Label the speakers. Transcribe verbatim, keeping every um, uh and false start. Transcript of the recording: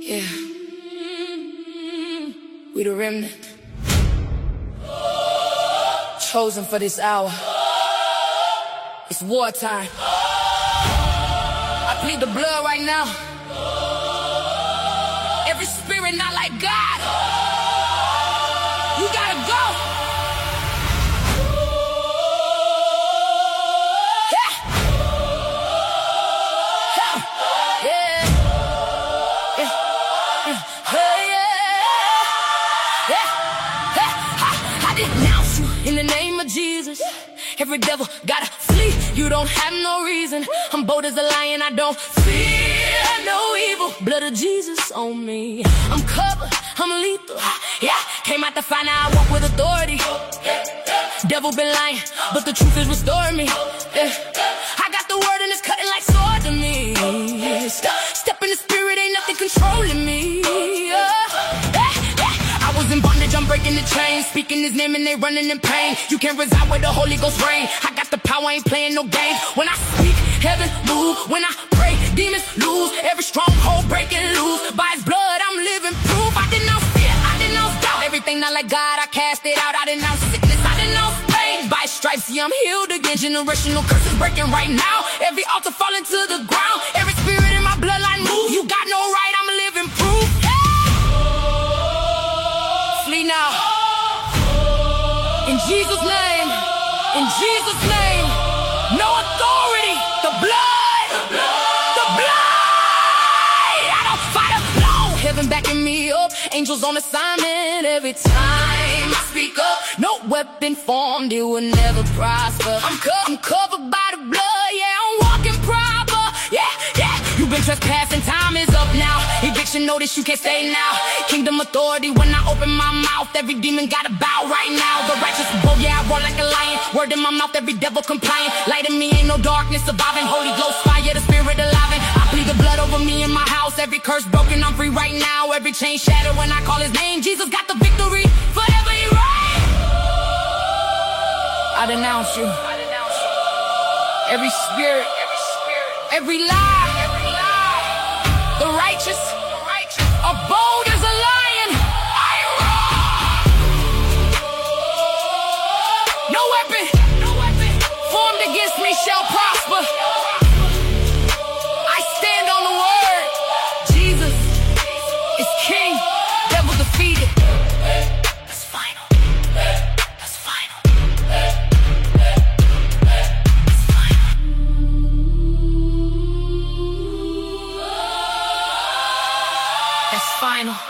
Speaker 1: Yeah. We the remnant, chosen for this hour. It's wartime. I plead the blood right now. Every spirit not like God, you gotta go. Yeah. Yeah. Yeah. Yeah. Hey, yeah. Yeah. Yeah. I, I denounce you in the name of Jesus. Every devil gotta flee. You don't have no reason. I'm bold as a lion. I don't fear no evil. Blood of Jesus on me. I'm covered. I'm lethal. Yeah. Came out to find out I walk with authority. Devil been lying, but the truth is restoring me. Yeah. I got the word and it's cutting like sword to me. Step, step in the spirit, ain't nothing controlling me. Yeah. I was in bondage, I'm breaking the chains. Speaking his name and they running in pain. You can't reside where the Holy Ghost reign. I got the power, ain't playing no games. When I speak, heaven move. When I pray, demons lose. Every stronghold breaking loose. By his blood, I'm living proof. I denounce fear, I denounce doubt. Everything not like God, I cast it out. I denounce sickness, I denounce pain. By his stripes, see, I'm healed again. Generational curses breaking right now. Every altar falling to the ground. Every spirit in my bloodline move. You got no right, I'm living proof. Now, in Jesus' name, in Jesus' name, no authority, the blood, the blood, the blood. I don't fight alone. Heaven backing me up, angels on assignment every time I speak up. No weapon formed, it will never prosper. I'm, co I'm covered by the blood, yeah, I'm walking proper, yeah, yeah. You've been trespassing, time is up now. Eviction notice, you can't stay now. Kingdom authority, when I open my mouth, every demon gotta bow right now. The righteous bold, yeah, I roar like a lion. Word in my mouth, every devil compliant. Light in me, ain't no darkness surviving. Holy Ghost fire, the spirit alive. I plead the blood over me in my house. Every curse broken, I'm free right now. Every chain shattered when I call his name. Jesus got the victory, forever he reigns. I denounce you. Every spirit, every lie. The righteous are bold as a lion. I roar. No weapon formed against me shall prosper. I stand on the word. Jesus is King. Devil defeated. That's final. That's final. That's final. That's final.